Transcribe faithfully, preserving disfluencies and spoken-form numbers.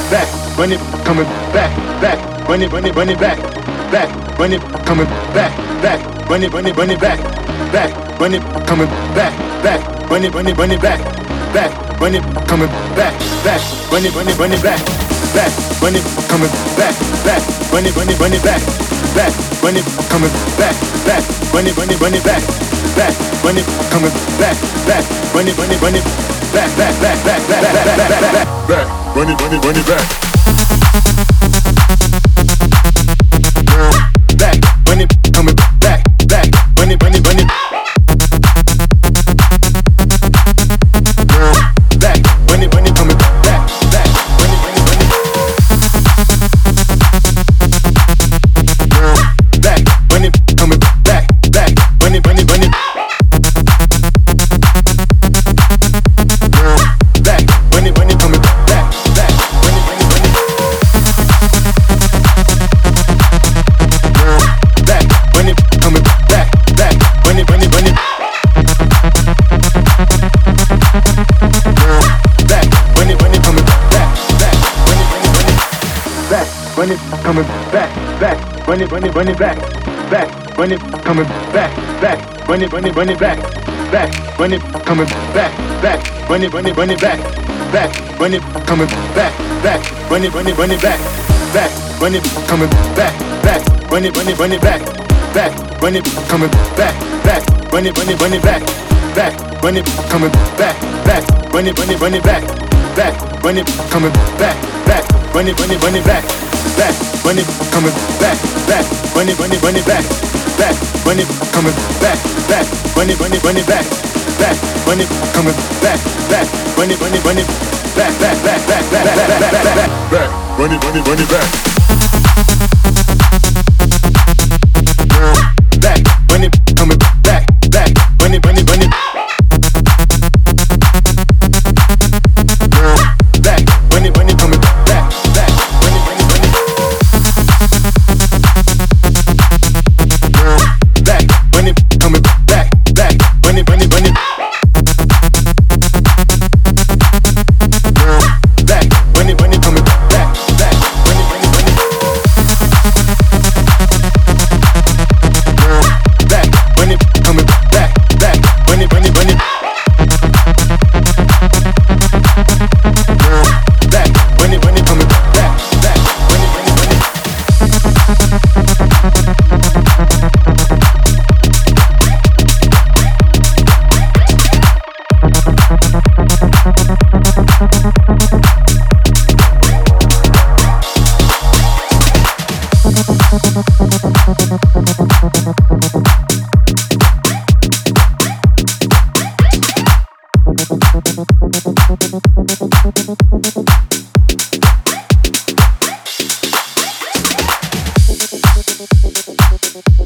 back, run it, coming back, back, run it, run it, run it back, back, run it, coming back, back, run it, run it, run it back, back, run it, coming back, back, run it, run it, run it back, back, run it, coming back, back, run it, run it, run it back, back, run it, coming back, back, run it, run it, run it back, back, run it, coming back, back, run it, run it, run it back, back, run it, coming back, back, run it, run it, run it back, back, back, back, back, back, back, back, back, back, run it, run it, run it back, back, run it, coming back, back, run it, run it, run it, back, run it, run it, coming back, back, run it, run it, run it, back, run it, coming back, back, run it, run it, run it. Run it, coming back, back, run it, run it, run it back, back, run it, coming back, back, run it, run it, run it back, back, run it, coming back, back, run it, run it, run it back, back, run it, coming back, back, run it, run it, run it back, back, run it, coming back, back, run it, run it, run it back, back, run it, coming back, back, run it, run it, run it back, back, run it, coming back, back, run it, run it, run it back, back, run it, coming back, back, run it, run it, run it back. Back, run it, coming back, back, run it, run it, run it back, back, run it, coming back, back, run it, run it, run it back, back, run it, coming back, back, run it, run it, run it back, back, back, back, back, back, back, back, back, back, run it, run it, run it back, back, run it, coming back, back, run it, run it, run it, back, run it, run it, coming back, back, run it, run it, run it. Back, run it, coming back, back, run it, run it, run it. Back, run it, run it, coming back, back, run it, run it, run it. Back, run it, coming back, back, run it, run it, run it. Back, run it, run it, coming back, back, run it, run it, run it. We'll be right back.